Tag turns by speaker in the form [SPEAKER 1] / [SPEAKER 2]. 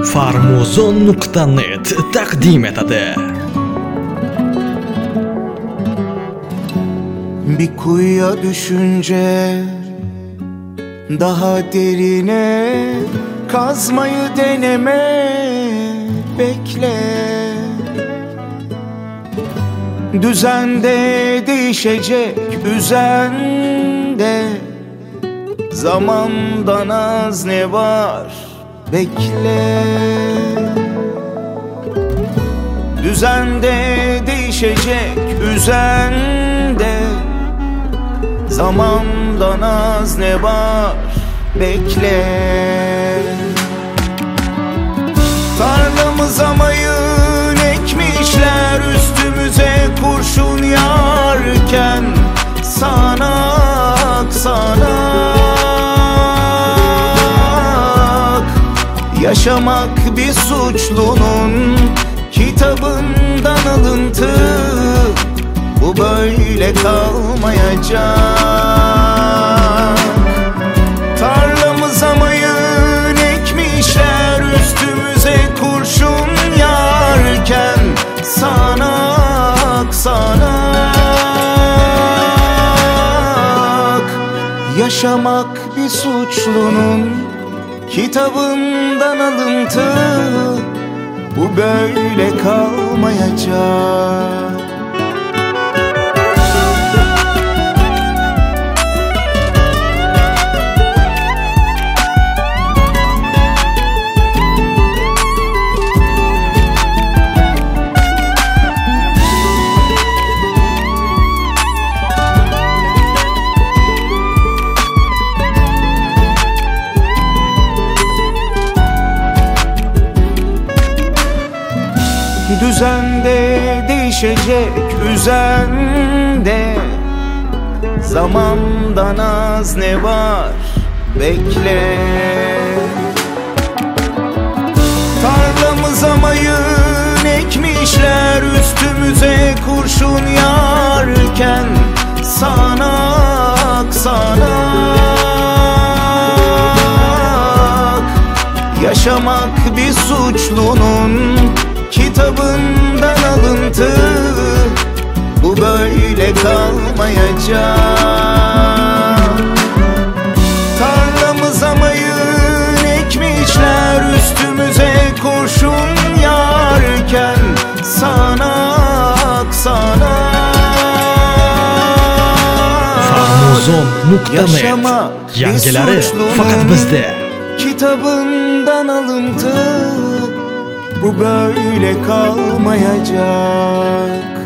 [SPEAKER 1] Farmuzon.net taqdim etadi.
[SPEAKER 2] Bir kuyuya düşünce daha derine kazmayı deneme, bekle. Düzende değişecek üzende, zamandan az ne var, bekle. Düzende değişecek üzende, zamandan az ne var, bekle. Tarlamıza mayın ekmişler, üstümüze kurşun yağarken sanak sanak. Yaşamak bir suçlunun kitabından alıntı, bu böyle kalmayacak. Tarlamıza mayın ekmişler, üstümüze kurşun yağarken sanak sanak. Yaşamak bir suçlunun kitabından alıntı, bu böyle kalmayacak. Düzende değişecek üzende, zamandan az ne var, bekle. Tarlamıza mayın ekmişler, üstümüze kurşun yağarken sanak sanak. Yaşamak bir suçlunun kitabından alıntı, bu böyle kalmayacak. Tarlamıza mayın ekmişler, üstümüze kurşun yağarken sanak sanak.
[SPEAKER 1] Farmuzon.net yangilari faqat bizda.
[SPEAKER 2] Kitabından alıntı, bu böyle kalmayacak.